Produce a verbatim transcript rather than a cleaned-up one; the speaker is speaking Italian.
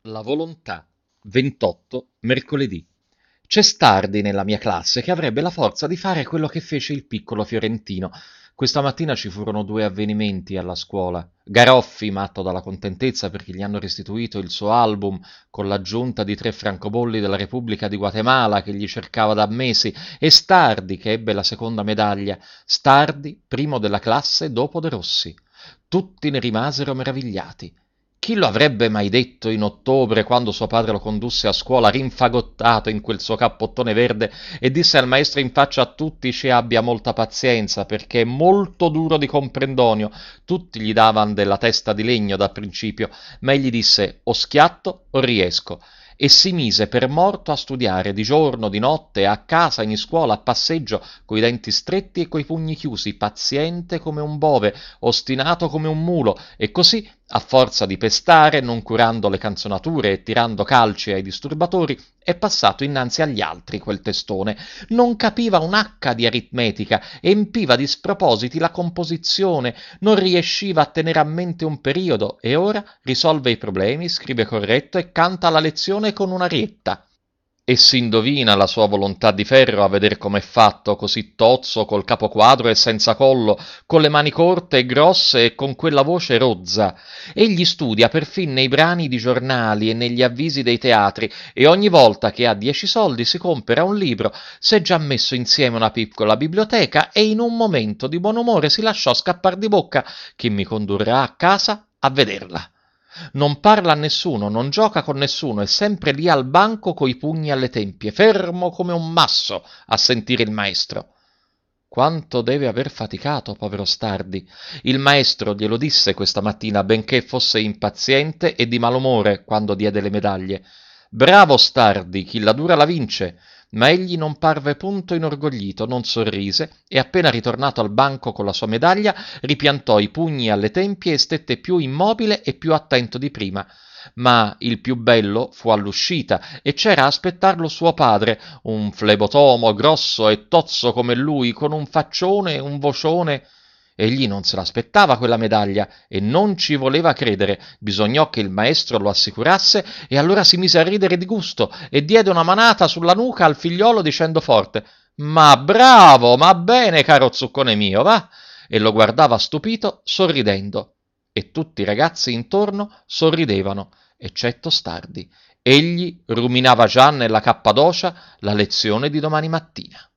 La volontà. ventotto, mercoledì. C'è Stardi nella mia classe che avrebbe la forza di fare quello che fece il piccolo Fiorentino. Questa mattina ci furono due avvenimenti alla scuola. Garoffi, matto dalla contentezza perché gli hanno restituito il suo album con l'aggiunta di tre francobolli della Repubblica di Guatemala che gli cercava da mesi, e Stardi che ebbe la seconda medaglia. Stardi, primo della classe dopo De Rossi. Tutti ne rimasero meravigliati. Chi lo avrebbe mai detto in ottobre, quando suo padre lo condusse a scuola rinfagottato in quel suo cappottone verde e disse al maestro in faccia a tutti: ci abbia molta pazienza perché è molto duro di comprendonio. Tutti gli davan della testa di legno da principio, ma egli disse: o schiatto o riesco. E si mise per morto a studiare di giorno, di notte, a casa, in iscuola, a passeggio, coi denti stretti e coi pugni chiusi, paziente come un bove, ostinato come un mulo, e così, a forza di pestare, non curando le canzonature e tirando calci ai disturbatori, è passato innanzi agli altri quel testone. Non capiva un acca di aritmetica, empiva di spropositi la composizione, non riesciva a tenere a mente un periodo, e ora risolve i problemi, scrive corretto e canta la lezione con un'arietta. E si indovina la sua volontà di ferro a veder com'è fatto, così tozzo, col capo quadro e senza collo, con le mani corte e grosse e con quella voce rozza. Egli studia perfin nei brani di giornali e negli avvisi dei teatri, e ogni volta che ha dieci soldi si compera un libro, s'è già messo insieme una piccola biblioteca e in un momento di buon umore si lasciò scappar di bocca: chi mi condurrà a casa a vederla. Non parla a nessuno, non gioca con nessuno, è sempre lì al banco coi pugni alle tempie, fermo come un masso a sentire il maestro. Quanto deve aver faticato, povero Stardi. Il maestro glielo disse questa mattina, benché fosse impaziente e di malumore quando diede le medaglie. Bravo Stardi, chi la dura la vince. Ma egli non parve punto inorgoglito, non sorrise, e appena ritornato al banco con la sua medaglia, ripiantò i pugni alle tempie e stette più immobile e più attento di prima. Ma il più bello fu all'uscita, e c'era a aspettarlo suo padre, un flebotomo grosso e tozzo come lui, con un faccione e un vocione. Egli non se l'aspettava quella medaglia e non ci voleva credere. Bisognò che il maestro lo assicurasse, e allora si mise a ridere di gusto e diede una manata sulla nuca al figliolo dicendo forte: ma bravo, ma bene, caro zuccone mio, va? E lo guardava stupito, sorridendo. E tutti i ragazzi intorno sorridevano, eccetto Stardi. Egli ruminava già nella Cappadocia la lezione di domani mattina.